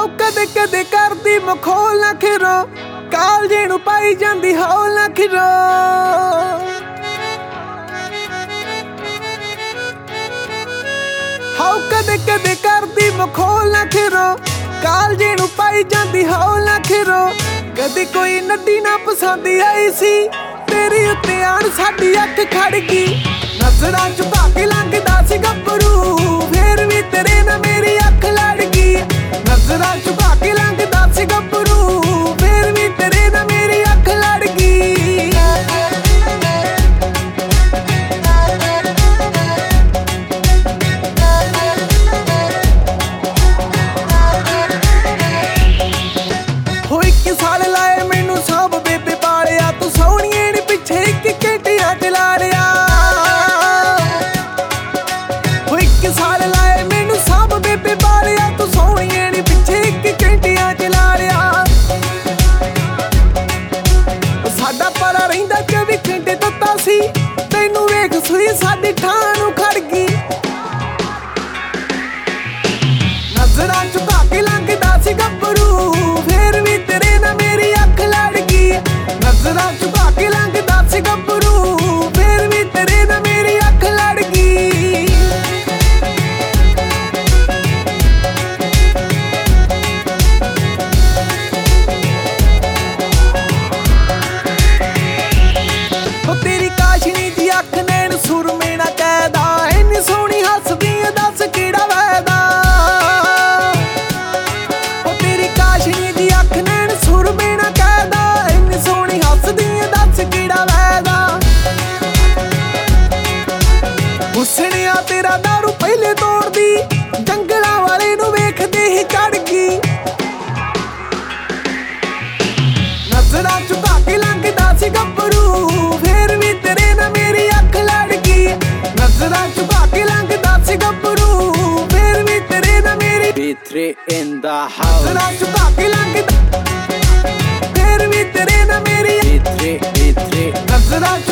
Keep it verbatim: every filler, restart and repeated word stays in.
How ਕਦੇ ਕਦੇ ਕਰਦੀ ਮਖੌਲ ਨਾ ਖਿਰੋ, ਕਾਲਜੇ ਨੂੰ ਪਾਈ ਜਾਂਦੀ ਹੌਲ ਨਾ ਖਿਰੋ। ਹਾਉ ਕਦੇ ਕਦੇ ਕਰਦੀ ਮਖੌਲ ਨਾ ਖਿਰੋ, ਕਾਲਜੇ ਨੂੰ ਪਾਈ ਜਾਂਦੀ ਹੌਲ ਨਾ ਖਿਰੋ। ਕਦੇ ਕੋਈ ਨੱਡੀ ਨਾ ਪਸੰਦ ਆਈ ਸੀ, ਤੇਰੀ ਉੱਤੇ ਆਣ ਸਾਡੀ ਅੱਖ ਖੜ ਗਈ। ਨਜ਼ਰਾਂ ਝੁਕਾ ਕੇ ਲੰਘਦਾ ਸੀ ਗੱਭਰੂ, ਫੇਰ ਵੀ ਤੇਰੇ ਨਾਲ ਮੇਰੀ ਅੱਖ ਲੜ ਗਈ। ਨਜ਼ਰਾਂ ਝੁਕਾ ਕੇ ਲੰਘਦਾ ਸੀ ਗੱਭਰੂ, ਫੇਰ ਵੀ ਤੇਰੇ ਨਾਲ ਮੇਰੀ ਅੱਖ ਲੜ ਗਈ। ਹੋ ਇੱਕ ਸਾਲ ਲਾਏ ਮੈਨੂੰ ਸਭ ਬੇਬੇ ਪਾਲਿਆ, ਤੂੰ ਸੋਹਣੀਏ ਨੀ ਪਿੱਛੇ ਇੱਕ ਘੰਟਿਆਂ ਚ ਲਾ ਲਿਆ। ਹੋ ਇੱਕ ਸਾਲ ਲਾਏ ਮੈਨੂੰ ਸਭ ਬੇਬੇ ਪਾਲਿਆ, ਤੂੰ ਸੋਹਣੀਏ ਨੀ ਪਿੱਛੇ ਇੱਕ ਘੰਟਿਆਂ ਚ ਲਾ ਲਿਆ। ਸਾਡਾ ਪਰਾ ਰਹਿੰਦਾ ਚੌਵੀ ਘੰਟੇ ਦਿੱਤਾ ਸੀ, ਤੈਨੂੰ ਵੇਖ ਸੂਈ ਸਾਡੀ ਠਾਂ ਨੂੰ ਖੜ ਗਈ। ਨਜ਼ਰਾਂ ਝੁਕਾ ਕੇ ਲੰਘਦਾ ਸੀ ਗੱਭਰੂ, ਫੇਰ ਵੀ ਤੇਰੇ ਨਾਲ ਮੇਰੀ ਅੱਖ ਲੜ ਗਈ। ਨਜ਼ਰਾਂ ਝੁਕਾ ਕੇ ਲੰਘਦਾ ਸੀ ਗੱਭਰੂ, ਫੇਰ ਵੀ ਤੇਰੇ ਨਾਲ ਮੇਰੀ ਅੱਖ ਲੜ ਗਈ। ਉਹ ਤੇਰੀ ਕਾਸ਼ਨੀ ਦੀ ਅੱਖ ਨੈਣ ਸੁਰਮੇ ਨਾ ਕਹਿਦਾ, ਇੰਨੀ ਸੋਹਣੀ ਹੱਸਦੀ ਏ ਦੱਸ ਕਿਹੜਾ ਵੈਦਾ। ਉਹ ਤੇਰੀ ਕਾਸ਼ਨੀ ਦੀ ਅੱਖ ਨੈਣ ਸੁਰਮੇ ਨਾ ਕਹਿਦਾ, ਇੰਨੀ ਸੋਹਣੀ ਹੱਸਦੀ ਏ ਦੱਸ ਕਿਹੜਾ ਵੈਦਾ। ਹੁਸਨਿਆ ਤੇਰਾ ਦਾਰੂ ਪਹਿਲੇ ਤੋੜਦੀ, ਜੰਗਲਾਂ ਵਾਲੇ ਨੂੰ ਵੇਖਦੇ ਹੀ ਚੜ ਗਈ। ਨਜ਼ਰਾਂ ਝੁਕਾ ਕੇ ਲੰਘਦਾ ਸੀ ਗੱਭਰੂ, ਫੇਰ ਵੀ ਤੇਰੇ ਨਾਲ ਮੇਰੀ ਅੱਖ ਲੜ ਗਈ। ਨਜ਼ਰਾਂ ਝੁਕਾ ਕੇ ਲੰਘਦਾ ਸੀ ਗੱਭਰੂ, ਫੇਰ ਵੀ ਤੇਰੇ ਨਾਲ ਮੇਰੀ B three in the house. ਨਜ਼ਰਾਂ ਝੁਕਾ ਕੇ ਲੰਘਦਾ, ਫੇਰ ਵੀ ਤੇਰੇ ਨਾਲ ਮੇਰੀ B three, B three. ਨਜ਼ਰਾਂ